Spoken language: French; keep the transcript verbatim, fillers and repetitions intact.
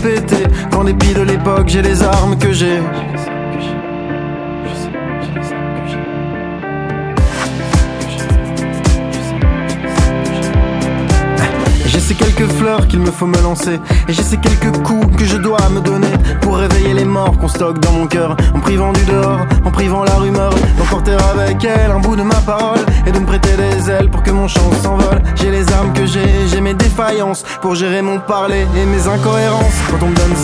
répéter qu'en dépit de l'époque j'ai les armes que j'ai. J'ai ces quelques fleurs qu'il me faut me lancer, et j'ai ces quelques coups que je dois me donner pour réveiller les morts qu'on stocke dans mon cœur, en privant du dehors, en privant la rumeur, d'emporter avec elle un bout de ma parole et de me prêter des ailes pour que mon chant s'envole. J'ai les armes que j'ai, j'ai mes défaillances pour gérer mon parler et mes incohérences. Quand on me donne